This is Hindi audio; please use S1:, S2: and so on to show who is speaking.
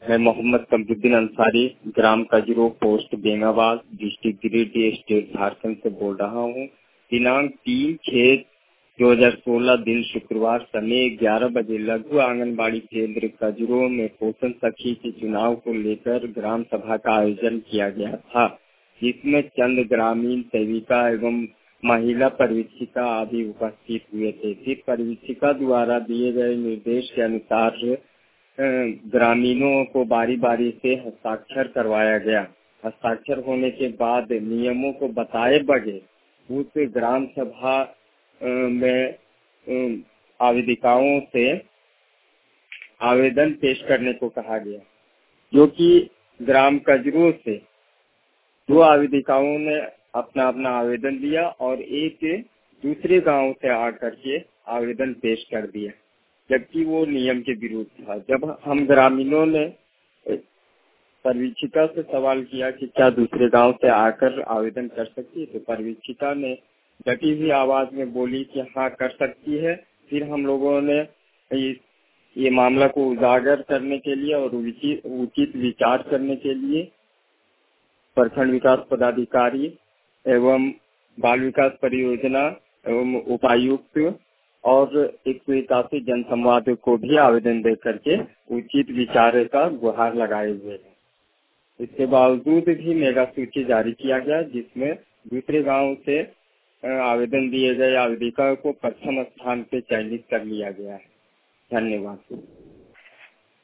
S1: मैं मोहम्मद कमरुद्दीन अंसारी, ग्राम Kajro, post Bengabad, district Giridih, state Jharkhand से बोल रहा हूँ। दिनांक 3/6/2016 दिन शुक्रवार समय 11 बजे लघु आंगनबाड़ी केंद्र कजरो में पोषण सखी के चुनाव को लेकर ग्राम सभा का आयोजन किया गया था, जिसमें चंद ग्रामीण सेविका एवं महिला परिवीक्षिका आदि उपस्थित हुए थे। फिर परिवीक्षिका द्वारा दिए गए निर्देश के अनुसार ग्रामीणों को बारी बारी से हस्ताक्षर करवाया गया। हस्ताक्षर होने के बाद नियमों को बताए बगैर उस ग्राम सभा में आवेदिकाओं से आवेदन पेश करने को कहा गया, जो कि ग्राम कजरो से 2 आवेदिकाओं ने अपना अपना आवेदन दिया और एक दूसरे गांव से आकर के आवेदन पेश कर दिया, जबकि वो नियम के विरुद्ध था। जब हम ग्रामीणों ने परिवीक्षिका से सवाल किया कि क्या दूसरे गांव से आकर आवेदन कर सकती है, तो परिवीक्षिका ने डटी हुई आवाज में बोली कि हाँ कर सकती है। फिर हम लोगों ने ये मामला को उजागर करने के लिए और उचित विचार करने के लिए प्रखंड विकास पदाधिकारी एवं बाल विकास परियोजना एवं उपायुक्त और 181 जनसंवाद को भी आवेदन दे करके उचित विचार का गुहार लगाए हुए हैं। इसके बावजूद भी मेगा सूची जारी किया गया, जिसमें दूसरे गांव से आवेदन दिए गए आवेदिका को प्रथम स्थान पे चयनित कर लिया गया है। धन्यवाद।